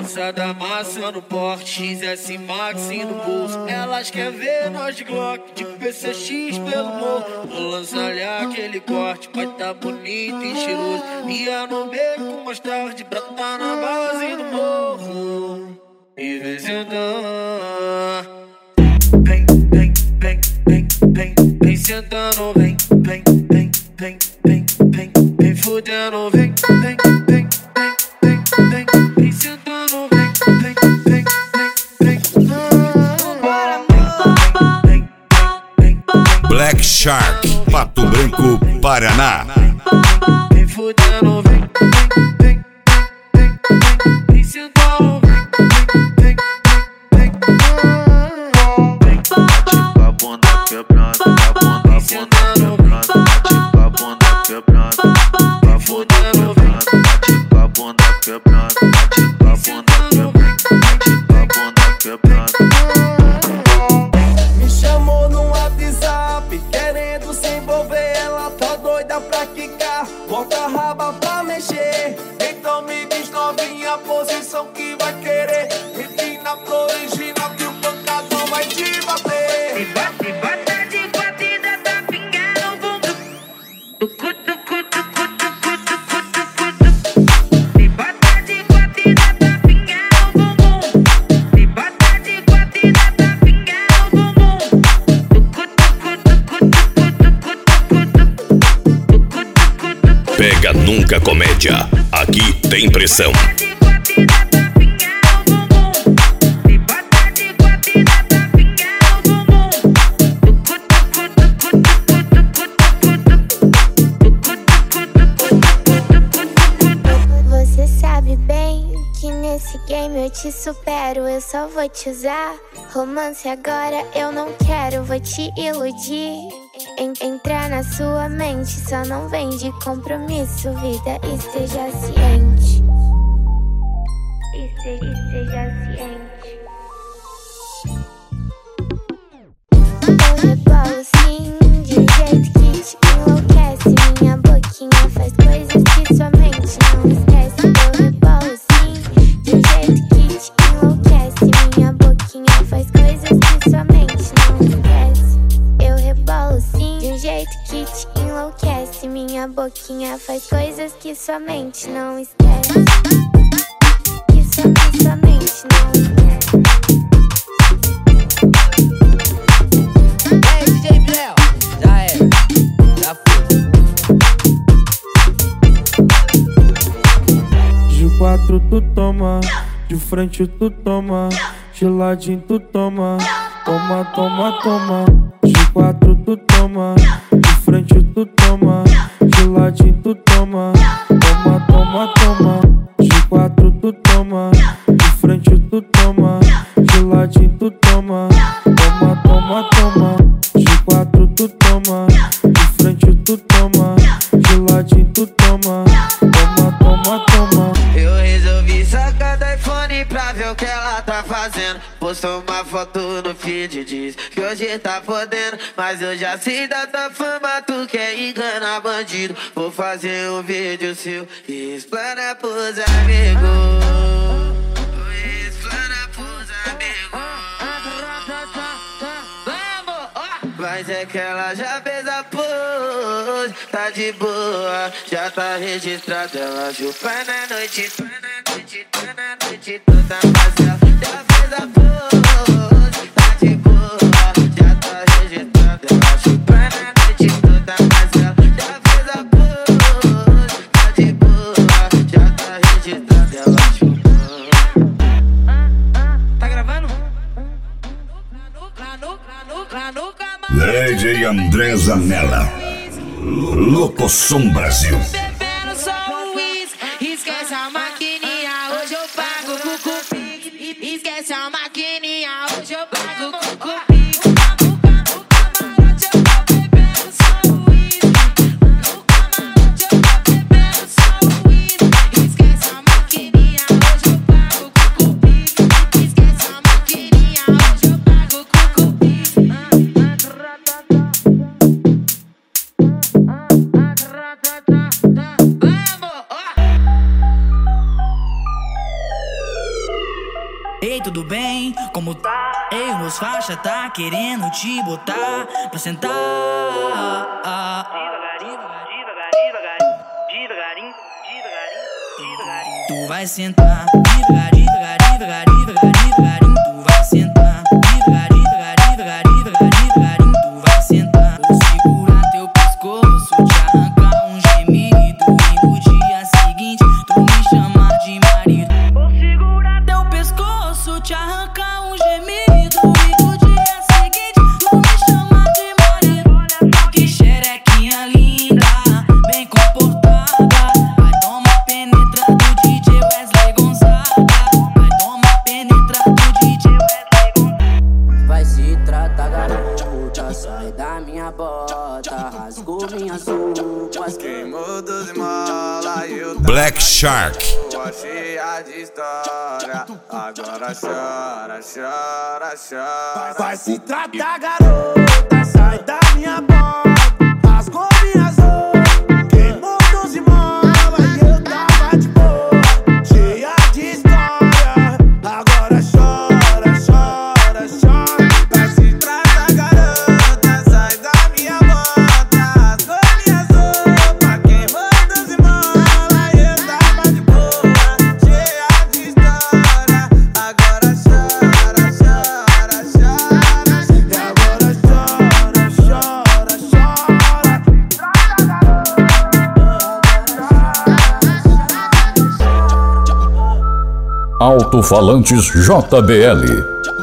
Balançada amassando porte, XS Max no bolso. Elas querem ver nós de Glock, de PCX pelo morro. Vou lançar-lhe aquele corte, vai tá bonito e cheiroso. Ia no beco mais tarde, pra tá na base do morro. E vem sentando, vem, vem, vem, vem, vem, vem sentando, vem, vem, vem, vem, vem, vem, vem fudendo, vem, vem, vem, vem, vem, vem sentando, vem, vem, vem, vem, vem. Black Shark, Pato Branco, Paraná. Vem fudendo, vem, vem, vem, vem, vem sentando, vem, vem, vem, a bunda quebrando, a bunda quebrando, a bunda quebrando, a bunda quebrando, a bunda quebrando, a bunda quebrando. Me chamou no WhatsApp, querendo se envolver, ela tá doida pra quicar, bota a raba pra mexer. Então me diz novinha a posição que vai querer, empina pro original que o pancadão vai te bater. Bota de quatro e dá tapinha no bumbum. Tucu, tucu, tucu, tucu, tucu, tucu, tucu. Me bota de quatro e dá tapinha no bumbum. Me bota de quatro e dá tapinha no bumbum. Tucu, tucu, tucu, tucu, tucu, tucu, tucu, tucu. Pega Nunca Comédia, aqui tem pressão. Você sabe bem que nesse game eu te supero, eu só vou te usar. Romance agora eu não quero, vou te iludir. Entrar na sua mente, só não vem de compromisso, vida, esteja ciente. Esteja ciente. Eu rebolo sim, de um jeito que te enlouquece. Minha boquinha faz coisas que sua mente não esquece. Eu rebolo sim, de um jeito que te enlouquece. Minha boquinha faz coisas que sua mente não esquece. Eu rebolo sim, de um jeito que te enlouquece. Minha boquinha faz coisas que sua mente não esquece. Que sua mente não esquece. Ei, DJ Bléu, já era, já foi. De quatro tu toma, de frente tu toma, de ladinho tu toma, toma, toma, toma. De quatro tu toma, de frente tu toma, de ladinho tu toma, toma, toma, toma. De quatro tu toma, de frente tu toma, de ladinho tu toma, toma, toma, toma. De quatro tu toma, de frente tu toma, de ladinho tu toma, toma, toma, toma. Eu resolvi sacar do iPhone pra ver o que ela tá fazendo. Postou uma foto no feed, diz que hoje tá podendo. Mas eu já sei da tua fama, tu quer enganar bandido. Vou fazer um vídeo seu e explana pros amigos. Explana pros amigos. Mas é que ela já fez a pose, tá de boa, já tá registrada. Ela chupa na noite, na noite toda, mas ela já fez a pose, tá de boa, já tá registrada. Ela chupa na noite toda, mas ela já fez a pose, tá de boa, já tá registrada. Ela chupa. Tá gravando? DJ André Zanella, Locosom Brasil. Bebendo só o uísque, esquece a maquininha, hoje eu pago com cupi. Esquece a maquininha, hoje eu pago com cupi. No camarote eu tô bebendo só o uísque. No camarote eu tô bebendo só o uísque. Esquece a maquininha, hoje eu pago com cupi. Esquece a maquininha, hoje eu pago com cupi. Ei, tudo bem? Como tá? Ei, o meus faixa tá querendo te botar pra sentar. Devagarinho. Tu vai sentar devagarinho. Tu vai sentar devagarinho. Tu vai sentar. Vou segurar teu pescoço, te arrancar um gemido e no dia seguinte tu me chamar de marido. Vou segurar teu pescoço, te arrancar um gemido e no dia seguinte tu me chamar de marido. Que xerequinha linda, bem comportada. Vai tomar penetra do DJ Wesley Gonzaga. Vai tomar penetra do DJ Wesley Gonzaga. Vai se tratar, garota, sai da minha bota, rasgou minhas roupas, Queimou 12 mola e eu Black Shark. cheia de história. Agora chora, chora, chora. Vai se tratar, garota, sai da minha bota, rasgou minhas roupas, queimou 12 mola e eu tava de boa, cheia de história. Agora chora, chora, chora. Vai se tratar, garota, sai da minha bota, rasgou minhas roupas, queimou 12 mola e eu tava de boa, cheia de história. Agora chora, chora, chora. E agora chora, chora, chora. Alto-falantes JBL.